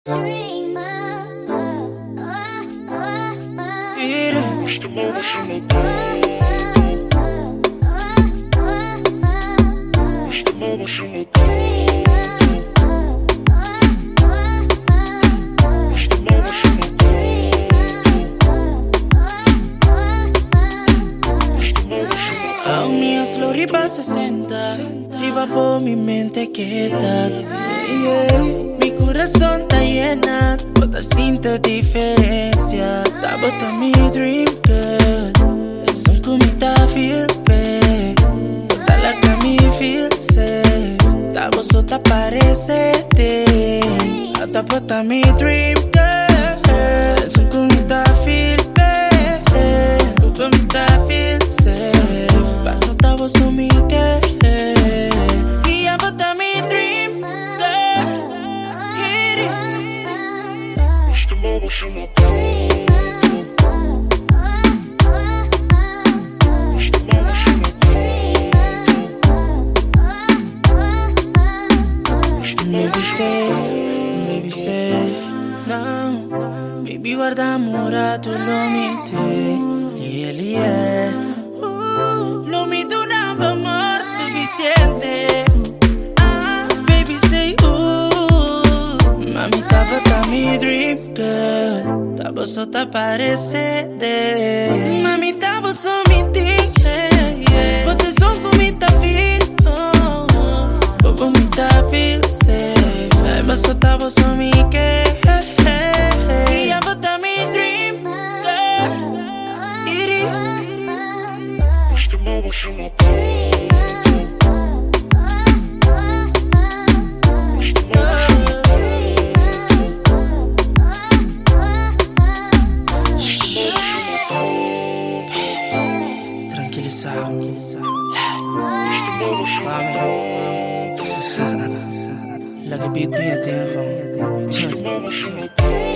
Slow riba 60, riba por mi mente quieta. Mi corazón está llena, bota cinta diferencia. Ta bota mi dream girl, es un comita feel bad. Bota la que mi feel safe, ta vosota parece te. Ta bota mi dream girl, es un comita feel bad. Bota mi ta feel safe. Paso tabo so mi que y ya bota mi dream girl. Hit it. Este modo se me baby say, no, baby guarda amore tu lo mite, yeah. No me da un amor suficiente. Baby say, mami, ta bota mi dream girl. Ta vosota parece de. Mami, ta voso mi thing, yeah. Bote son con mi ta feel, bobo mi ta feel safe. Ay, vosota voso mi que, y ya bota mi dream girl. Iri. Tranquilizado, mami. La que beat me a